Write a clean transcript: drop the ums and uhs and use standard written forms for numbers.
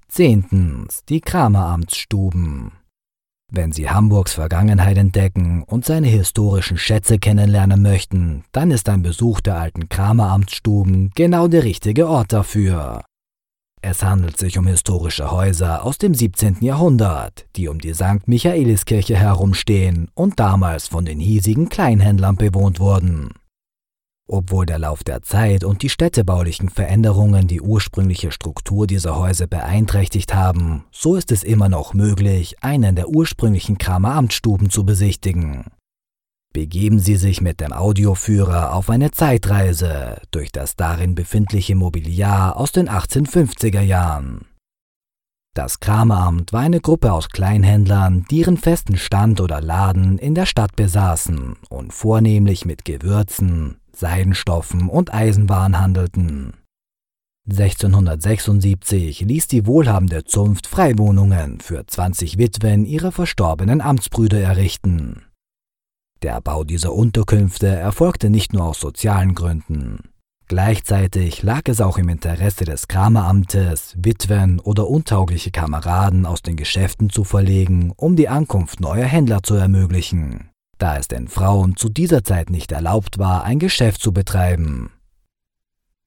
10. Die Krameramtsstuben. Wenn Sie Hamburgs Vergangenheit entdecken und seine historischen Schätze kennenlernen möchten, dann ist ein Besuch der alten Krameramtsstuben genau der richtige Ort dafür. Es handelt sich um historische Häuser aus dem 17. Jahrhundert, die um die St. Michaeliskirche herumstehen und damals von den hiesigen Kleinhändlern bewohnt wurden. Obwohl der Lauf der Zeit und die städtebaulichen Veränderungen die ursprüngliche Struktur dieser Häuser beeinträchtigt haben, so ist es immer noch möglich, einen der ursprünglichen Krameramtsstuben zu besichtigen. Begeben Sie sich mit dem Audioführer auf eine Zeitreise durch das darin befindliche Mobiliar aus den 1850er Jahren. Das Krameramt war eine Gruppe aus Kleinhändlern, die ihren festen Stand oder Laden in der Stadt besaßen und vornehmlich mit Gewürzen, Seidenstoffen und Eisenwaren handelten. 1676 ließ die wohlhabende Zunft Freiwohnungen für 20 Witwen ihrer verstorbenen Amtsbrüder errichten. Der Bau dieser Unterkünfte erfolgte nicht nur aus sozialen Gründen. Gleichzeitig lag es auch im Interesse des Krameramtes, Witwen oder untaugliche Kameraden aus den Geschäften zu verlegen, um die Ankunft neuer Händler zu ermöglichen, da es den Frauen zu dieser Zeit nicht erlaubt war, ein Geschäft zu betreiben.